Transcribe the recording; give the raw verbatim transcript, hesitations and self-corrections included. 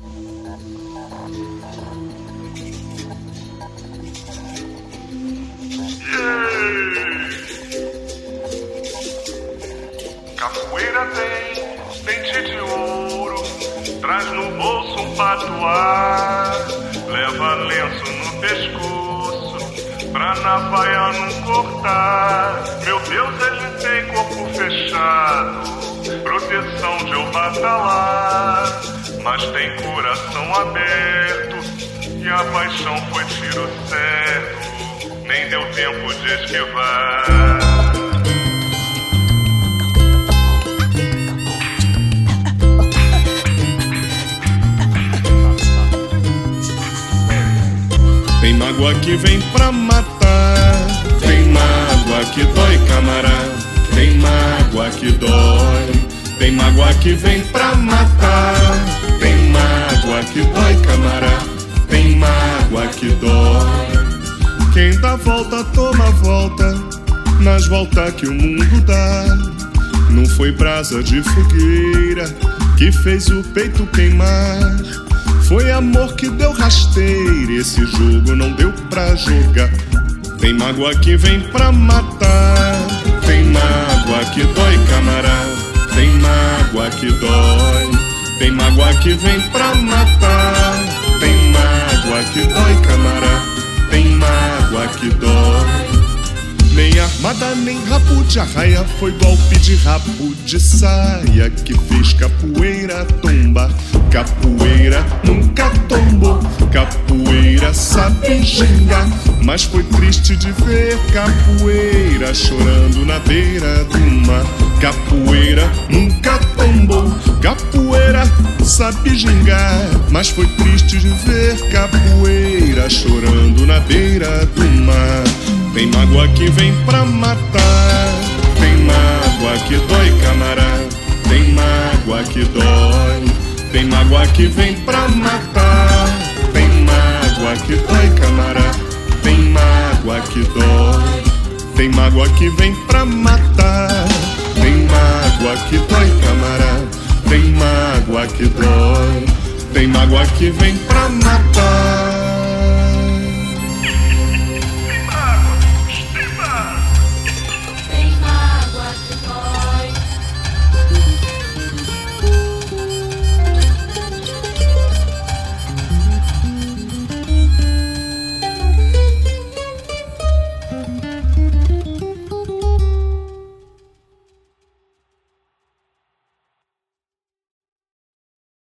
Capoeira tem dente de ouro, traz no bolso um patuá, leva lenço no pescoço, pra na baia não cortar. Meu Deus, ele tem corpo fechado, proteção de Obatalá, mas tem coração aberto, e a paixão foi tiro certo, nem deu tempo de esquivar. Tem mágoa que vem pra matar, tem mágoa que dói, camarada. Tem mágoa que dói, tem mágoa que vem pra matar. Tem mágoa que dói, camarada. Tem mágoa que dói. Quem dá volta toma volta, nas voltas que o mundo dá. Não foi brasa de fogueira que fez o peito queimar, foi amor que deu rasteira, esse jogo não deu pra jogar. Tem mágoa que vem pra matar, tem mágoa que dói, camarada. Tem mágoa que dói, tem mágoa que vem pra matar. Tem mágoa que dói, camarada. Tem mágoa que dói. Nem armada, nem rabo de arraia, foi golpe de rabo de saia que fez capoeira tombar. Capoeira nunca tombou, capoeira sabe gingar, mas foi triste de ver capoeira chorando na beira do mar. Capoeira nunca tombou, capoeira sabe gingar, mas foi triste de ver capoeira chorando na beira do mar. Tem mágoa que vem pra matar, tem mágoa que dói, camarada. Tem mágoa que dói, tem mágoa que vem pra matar. Tem mágoa que dói, camarada. Tem mágoa que dói, tem mágoa que vem pra matar. Tem mágoa que dói, camarada. Tem mágoa que dói, tem mágoa que vem pra matar.